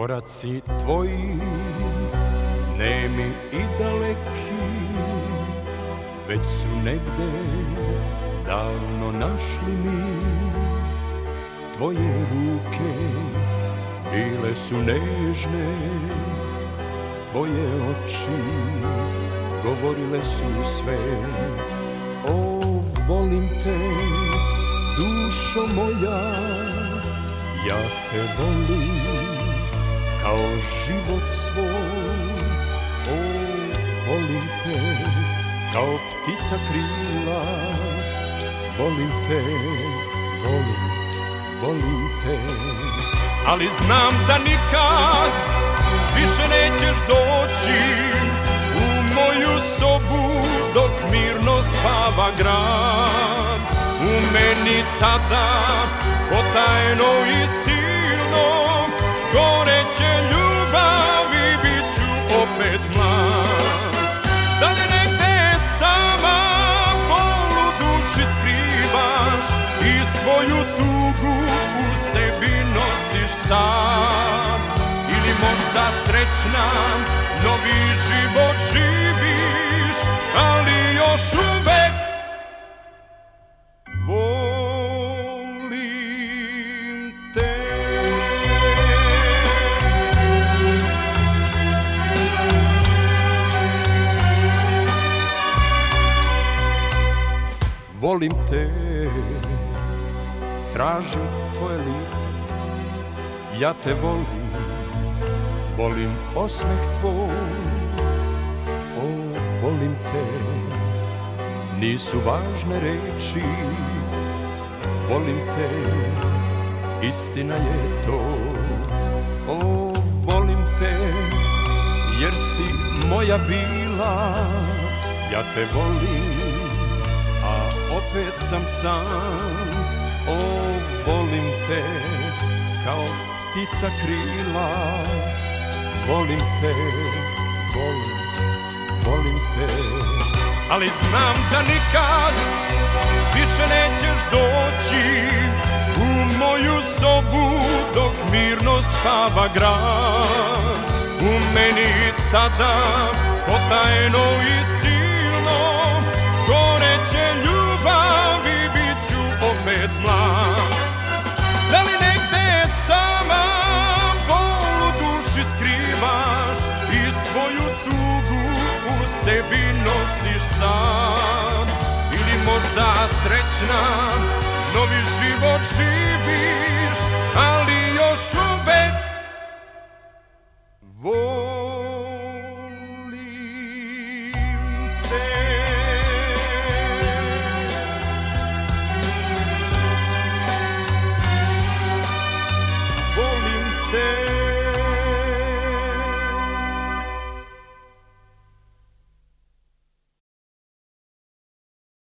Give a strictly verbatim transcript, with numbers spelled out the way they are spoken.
Koraci tvoji, nemi i daleki, već su negde davno našli mi. Tvoje ruke bile su nežne, tvoje oči govorile su sve. O, volim te, dušo moja, ja te volim kao život svoj. O, volim te kao ptica krila, volim te, volim, volim te. Ali znam da nikad više nećeš doći u moju sobu dok mirno spava grad. U meni tada potajno i silno goreće ljubavi bit ću opet mlad. Da li negde sama bol u duši skrivaš i svoju tugu u sebi nosiš sam? Ili možda srećna novi život živiš, ali još uvek volim te. Volim te, tražim tvoje lice, ja te volim, volim osmeh tvoj. O, volim te, nisu važne reči, volim te, istina je to. O, volim te, jer si moja bila, ja te volim, a opet sam sam. O, volim te, kao ptica krila, volim te, volim, volim te. Ali znam da nikad više nećeš doći u moju sobu dok mirno spava grad. U meni tada potajno i silno goreće ljubavi bit ću opet mlad. Da li negde sama bol u duši skrivaš i svoju tugu u sebi nosiš sam? Ili možda srećna novi život živiš,